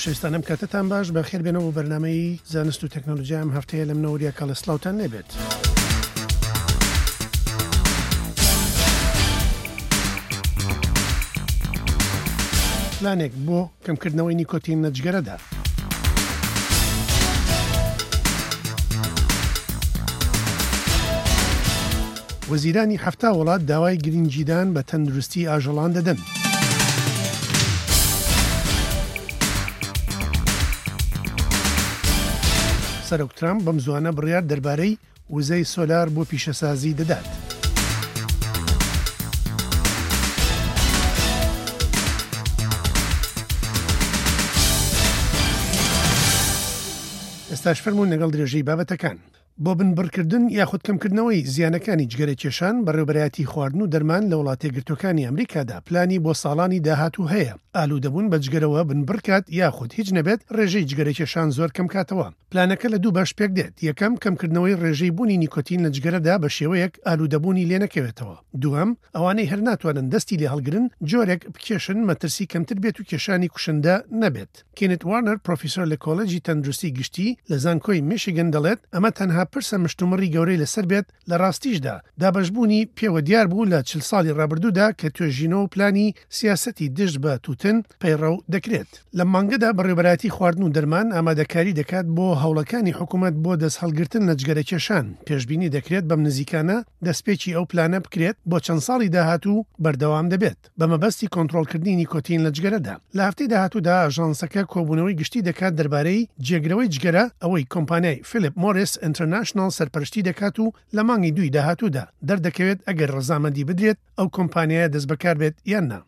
خۆشەویستانم کاتتان باش بە خێربێنەوە بۆ بەرنامەی زانست و تەکنۆلۆژیا ئەم هەفتەیە لەم نەوەریە کاڵسلااوتان لێبێت. پلانێک بۆ کەمکردنەوەی نیکۆتین لە جگەرەدا. وەزیرانی 7 وڵات داوای گرنگجیدان بە تەندروستی ئاژەڵان دەدەن. سەرۆک ترامپ بەم زوانە بڕیار دەربارەی وزەی سۆلار بۆ پیشەسازی دەدات. ئێستاش فەرموون لەگەڵ درێژەی بابەتەکان. بۆ بنبڕکردن یاخود کەمکردنەوەی زیانەکانی جگەرەکێشان بەڕێوەبەرایەتی خواردن و دەرمان لە وڵاتە گرتوەکانی ئەمریکادا پلانی بۆ ساڵانی داهاتوو هەیە. ئالوودەبوون بە جگەرەوە بنبڕکات یاخود هیچ نەبێت ڕێژەی جگەرەکێشان زۆر کەم کاتەوە. پلانەکە لە دوو باش پێک دێت. یەکەم کەمکردنەوەی ڕێژەی بوونی نیکۆتین لە جگەرەدا بە شێوەیەک ئالوودەبوونی لێ نەکەوێتەوە. دووەم ئەوانەی هەر ناتوانن دەستی لێ هەڵگرن جۆرێک بکێشن مەترسی کەمتر بێت و کێشانی کوشندە نەبێت. کێنت وارنەر پرۆفیسۆر لە کۆلێجی تەندروستی گشتی لە زانکۆی میشیگن دەڵێت ئەمە تەنها پرسە مشتومڕی گەورەی لەسەر بێت لە ڕاستیشدا دابەشبوونی پێوە دیار بوو لە 40 ساڵی ڕابردوودا کە توێژینەوە پلانی سیاسەتی دژ بە تووتن پەیڕەو دەکرێت. لە مانگەدا بەڕێوەبەرایەتی خواردن و دەرمان ئامادەکاری دەکات بۆ هەوڵەکانی حکوومەت بۆ دەست هەڵگرتن لە جگەرەکێشان. پێشبینی دەکرێت بەم نزیکانە دەستپێکی ئەو پلانە بکرێت بۆ چەند ساڵی داهاتوو بەردەوام دەبێت بە مەبەستی کۆنتڕۆڵکردنی نیکۆتین لە جگەرەدا. لە هەفتەی داهاتوودا ئاژانسەکە کۆبوونەوەی گشتی دەکات دەربارەی جێگرەوەی جگەرە ئەوەی کۆمپانیای فیلیپ مۆریس ئینتەرناشنال سەرپەرشتی دەکات و لە مانگی دوی داهاتوودا دەردەکەوێت ئەگەر ڕەزامەندی بدرێت ئەو کۆمپانیایە دەست بەکار بێت یان نا.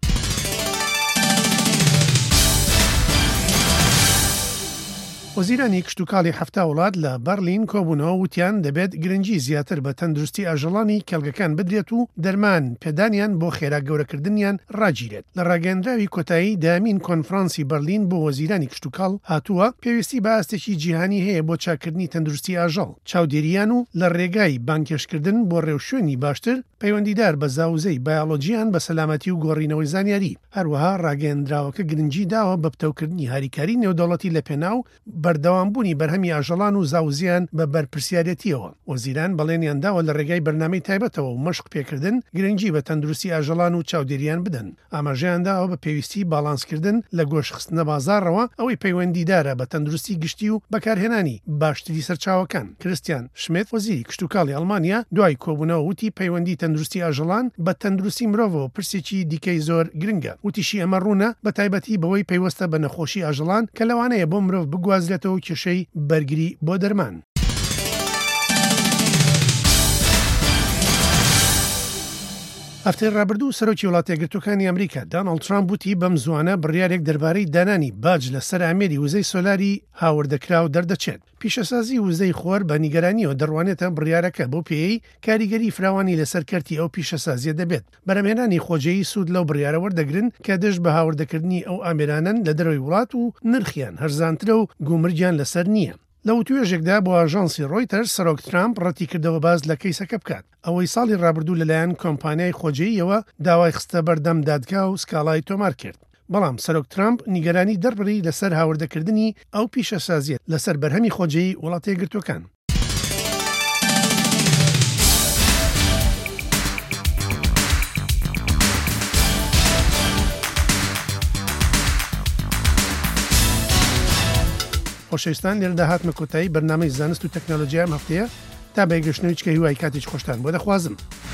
وەزیرانی کشتتوکاڵی 7 وڵات لە بەرلین کۆبوونەوە وتیان دەبێت گرنگی زیاتر بە تەندروستی ئاژەڵانی کێڵگەکان بدرێت و دەرمان پێدانیان بۆ خێرا گەورەکردنیان ڕاگیرێت. لە ڕاگەندراوی کۆتایی دامین کۆنفرانسی بەرلین بۆ وەزیرانی کشتتوکاڵ هاتووە پێویستی بە ئاستێکی جیهانی هەیە بۆ چاکردنی تەندروستی ئاژەڵ چاودێریان و لە ڕێگای بانکێشکردن بۆ ڕێوشوێنی باشتر پەیوەندیدار بە زاوزەی بایۆلۆجییان بە سەلامەتی و گۆڕینەوەی زانیاری. هەروەها ڕاگەندراوەکە گرنگی داوە بە پتەوکردنی هاریکاری نێودەوڵەتی لە پێناو بەردەوامبوونی بەرهەمی ئاژەڵان و زاوزیان بە بەرپرسیارەتیەوە. وەزیران بەڵێنیان داوە لە ڕێگای بەرنامەی تایبەتەوە و مەشق پێکردن گرنگی بە تەندروستی ئاژەڵان و چاودێریان بدەن. ئاماژەیان داوە بە پێویستی باڵانسکردن لە گۆشتخستنە بازاڕەوە ئەوەی پەیوەندیدارە بە تەندروستی گشتی و بەکارهێنانی باشتری سەرچاوەکان. کریستیان شمیت وەزیری کشتتوکاڵی ئەڵمانیا دوای کۆبوونەوە وتی پەیوەندی تەندروستی ئاژەڵان بە تەندروستی مرۆڤەوە پرسێکی دیکەی زۆر گرنگە. وتیشی ئەمە ڕوونە بە تایبەتی بەوەی پەیوەستە بە نەخۆشی ئاژەڵان کە لەوانەیە بۆ مرۆڤ بگوازرێتەوە و کێشەی بەرگری بۆ دەرمان. هەفتەی ڕابردوو سەرۆکی وڵاتە یەکگرتوەکانی ئەمریکا دۆناڵد ترامپ وتی بەم زوانە بڕیارێک دەربارەی دانانی باج لەسەر ئامێری وزەی سۆلاری هاوردەکراو دەردەچێت. پیشەسازی وزەی خۆر بە نیگەرانیەوە دەڕوانێتە بڕیارەکە بۆ پێی کاریگەری فراوانی لەسەر کەرتی ئەو پیشەسازیە دەبێت. بەرهەمهێنانی خۆجەیی سوود لەو بڕیارە وەردەگرن کە دەست بە هاوردەکردنی ئەو ئامێرانن لە دەرەوەی وڵات و نرخیان هەرزانترە و گومرجیان لەسەر نییە. لە توێژێکدا بۆ ئاژانسی ڕۆیتەرز سەرۆک ترامپ ڕەتی کردەوە باز لە کەیسەکە بکات. ئەوەی ساڵی ڕابردوو لەلایەن کۆمپانیای خۆجەییەوە داوای خستە بەردەم دادگا و سکاڵای تۆمار کرد. بەڵام سەرۆک ترامپ نیگەرانی دەربڕی لەسەر هاوردەکردنی ئەو پیشەسازیەت لەسەر بەرهەمی خۆجەیی وڵاتە یەکگرتوەکان. خۆشەویستان لێرە داهاتمە کۆتایی بەرنامەی زانست و تەکنۆلۆژیا ئەم هەفتەیە تا بەیگەشتنەوەی چکە هیوای کاتێک خۆشتان بۆ دەخوازم.